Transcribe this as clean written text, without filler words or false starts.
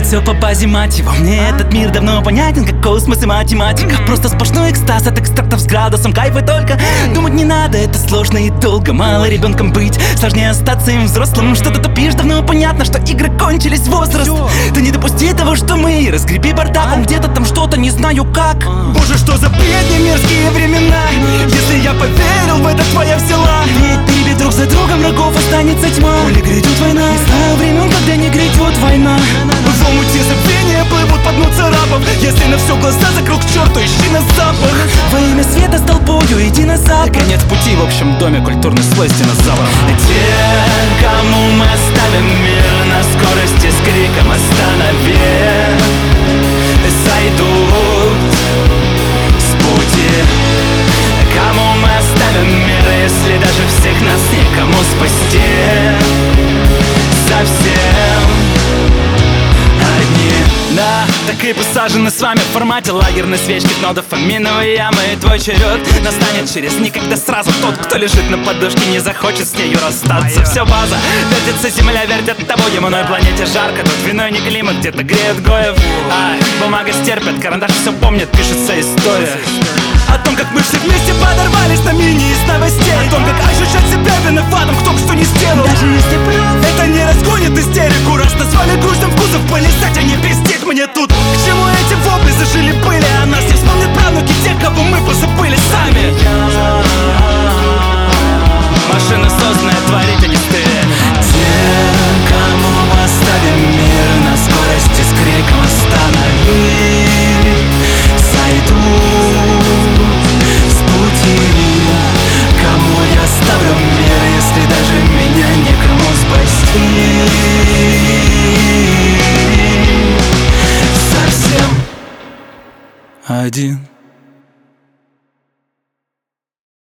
все по базе, мать его. Мне этот мир давно понятен, как космос и математика. Просто сплошной экстаз от экстрактов с градусом кайфа только. Думать не надо, это сложно и долго. Мало ребенком быть, сложнее остаться им взрослым. Что ты тупишь, давно понятно, что игры кончились, возраст. Ты не допусти того, что мы, разгреби бардаком. Где-то там что-то, не знаю как. Боже, что за бредни, мерзкие времена. Если я поверил в это, твоя взяла. Ведь перебив друг за другом врагов останется тьма. Коли грядет война, не знаю времен, когда не грядет война. В омуте забвения плывут по дну царапов. Если на все глаза закрыл к черту, ищи на запах. Во имя света с толпою иди на запад. Конец пути в общем доме, культурный слой с динозавров. Те, кому мы оставим мир на скорости с криком «Останови!», сойдут с пути. Кому мы оставим мир, если даже всех нас некому спасти? Совсем одни. Да, так и посажены с вами в формате лагерной свечки, дно дофаминовой ямы. И твой черед настанет через никогда сразу. Тот, кто лежит на подушке, не захочет с нею расстаться. Все база, вертится земля, вертит тобой. Ему на планете жарко, тут виной не климат, где-то греет Гоев. Бумага стерпит, карандаш все помнит, пишется история о том, как мы все вместе подорвались на мини из новостей. О том, как ощущать себя виноватым, кто бы что не сделал. Даже если прав, это не разгонит истерику. Раз назвали грустным вкусом полистать, а не пиздеть мне тут. К чему эти вопли зажили пыли? А нас не вспомнят правнуки тех, кого мы позабыли сами. Машина созданная творить, а не ты. Те, кому мы оставим мир на скорости с криком «Останови!», сойдут с пути. Кому я оставлю мир, если даже меня некому спасти? Совсем один.